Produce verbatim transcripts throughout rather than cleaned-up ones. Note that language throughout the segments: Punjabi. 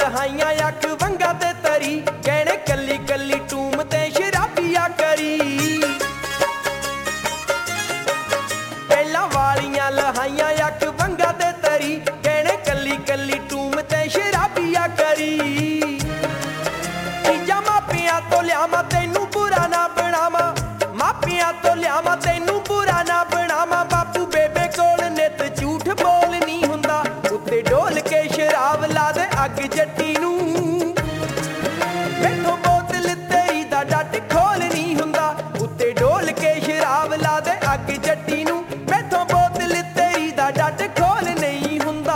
ਲਹਾਈਆਂ ਅੱਖ ਵੰਗਾ ਤੇ ਤਰੀ ਗਹਿਣੇ ਕੱਲੀ ਕੱਲੀ ਟੂਮ ਤੇ ਸ਼ਰਾਬੀਆ ਕਰੀ ਪਹਿਲਾਂ ਵਾਲੀਆਂ ਲਹਾਈਆਂ ਅੱਖ ਵੰਗਾ ਤੇ ਤਰੀ ਗਹਿਣੇ ਕੱਲੀ ਕੱਲੀ ਟੂਮ ਤੇ ਸ਼ਰਾਬੀਆ ਕਰੀ ਤੀਜਾ ਮਾਪਿਆਂ ਤੋਂ ਲਿਆਵਾਂ ਤੈਨੂੰ ਬੁਰਾ ਨਾ ਬਣਾਵਾਂ ਮਾਪਿਆਂ ਤੋਂ ਲਿਆਵਾਂ ਤੈਨੂੰ ਬੁਰਾ ਨਾ ਬਣਾਵਾਂ ਬਾਪੂ ਬੇਬੇ ਕੋਲ ਨਿੱਤ ਝੂਠ ਬੋਲ ਨਹੀਂ ਹੁੰਦਾ ਉੱਤੇ ਡੋਲ ਕੇ ਸ਼ਰਾਬ ਲਾ ਦੇ ਅੱਗ ਜੱਟੀ ਨੂੰ ਮੈਥੋਂ ਬੋਤਲ ਤੇਰੀ ਦਾ ਡੱਟ ਖੋਲ ਨਹੀਂ ਹੁੰਦਾ ਉੱਤੇ ਡੋਲ ਕੇ ਸ਼ਰਾਬ ਲਾ ਦੇ ਅੱਗ ਜੱਟੀ ਨੂੰ ਮੈਥੋਂ ਬੋਤਲ ਤੇਰੀ ਦਾ ਡੱਟ ਖੋਲ ਨਹੀਂ ਹੁੰਦਾ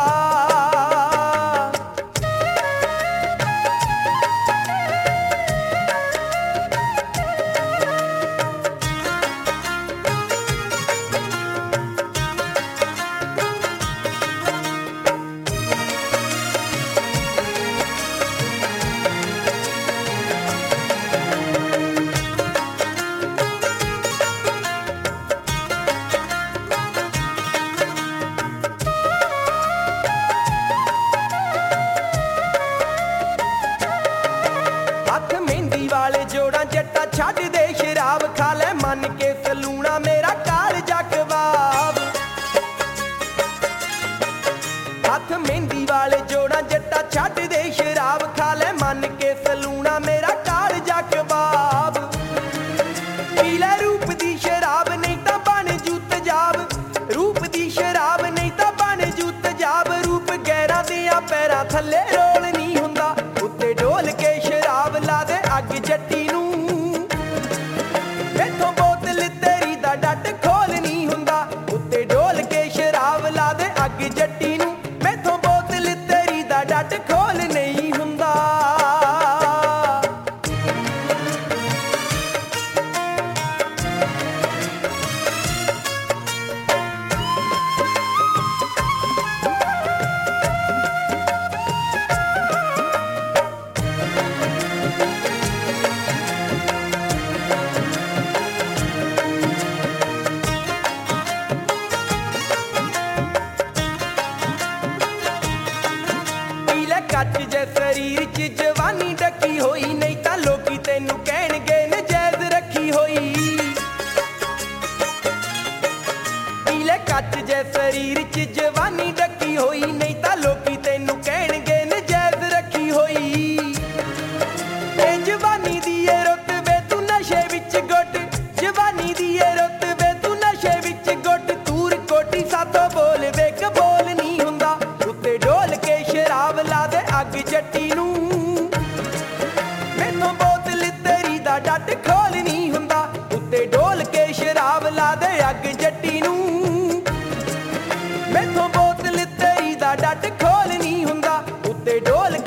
ਹੱਥ ਮਹਿੰਦੀ ਵਾਲੇ ਜੋੜਾਂ ਜੱਟਾ ਛੱਡ ਦੇ ਸ਼ਰਾਬ ਖਾ ਲੈ ਮੰਨ ਕੇ ਸਲੂਣਾ ਮੇਰਾ ਕਾਲਜਾ ਕਬਾਬ ਹੱਥ ਮਹਿੰਦੀ ਵਾਲੇ ਜੋੜਾਂ ਜੱਟਾ ਛੱਡ ਦੇ ਸ਼ਰਾਬ ਖਾ ਲੈ ਮੰਨ ਕੇ ਸਲੂਣਾ ਮੇਰਾ ਕਾਲਜਾ ਕਬਾਬ ਪੀ ਲੈ ਰੂਪ ਦੀ ਸ਼ਰਾਬ ਨਹੀਂ ਤਾਂ ਬਣ ਜੂ ਤੇਜ਼ਾਬ ਰੂਪ ਦੀ ਸ਼ਰਾਬ ਨਹੀਂ ਤਾਂ ਬਣ ਜੂ ਤੇਜ਼ਾਬ ਰੂਪ ਗੈਰਾਂ ਦੀਆਂ ਪੈਰਾਂ ਥੱਲੇ ਰੋਲ ਨਹੀਂ ਹੁੰਦਾ ਉੱਤੇ ਡੋਲ ਕੇ ਸ਼ਰਾਬ ਲਾ ਦੇ ਅੱਗ ਜੱਟੀ ਨੂੰ ਮੈਥੋਂ ਬੋਤਲ ਤੇਰੀ ਦਾ ਡੱਟ ਖੋਲ ਨਹੀਂ ਹੁੰਦਾ ਉੱਤੇ ਡੋਲ ਕੇ ਸ਼ਰਾਬ ਲਾ ਦੇ ਅੱਗ ਜੱਟੀ ਨੂੰ ਮੈਥੋਂ ਬੋਤਲ ਤੇਰੀ ਦਾ ਡੱਟ ਖੋਲ ਨਹੀਂ ਹੁੰਦਾ ਕੱਚ ਜੇ ਸਰੀਰ ਚ ਜਵਾਨੀ ਡੱਕੀ ਹੋਈ ਨਹੀਂ ਤਾਂ ਲੋਕੀ ਤੈਨੂੰ ਕਹਿਣਗੇ ਨਜਾਇਜ਼ ਰੱਖੀ ਹੋਈ ਪੀਲੇ ਕੱਚ ਜੇ ਸਰੀਰ ਚ ਜਵਾਨੀ ਡੱਕੀ ਹੋਈ ਨਹੀਂ ਤਾਂ ਲੋਕੀ ਤੈਨੂੰ ਕਹਿਣਗੇ ਨਜਾਇਜ਼ ਰੱਖੀ ਹੋਈ ਇਹ ਜਵਾਨੀ ਦੀ ਏ ਰੁੱਤ ਵੇ ਤੂੰ ਨਸ਼ੇ ਵਿੱਚ ਗੁੱਟ ਜਵਾਨੀ ਦੀ ਏ ਰੁੱਤ ਵੇ ਤੂੰ ਨਸ਼ੇ ਵਿੱਚ ਗੁੱਟ ਤੂਰ ਕੋਟੀ ਸਾਥੋਂ ਬੋਲ ਵੇ ਕਬੋਲ ਨਹੀਂ ਹੁੰਦਾ ਉੱਤੇ ਡੋਲ ਕੇ ਸ਼ਰਾਬ ਲਾ ਦੇ ਅੱਗ ਜੱਟੀ ਨੂੰ ਮੈਥੋਂ ਬੋਤਲ ਤੇਰੀ ਦਾ ਡੱਟ ਖੋਲ ਨਹੀਂ ਹੁੰਦਾ ਉੱਤੇ ਡੋਲ ਕੇ ਸ਼ਰਾਬ ਲਾ ਦੇ ਅੱਗ ਜੱਟੀ ਨੂੰ ਮੈਥੋਂ ਬੋਤਲ ਤੇਰੀ ਦਾ ਡੱਟ ਖੋਲ ਨਹੀਂ ਹੁੰਦਾ ਉੱਤੇ ਡੋਲ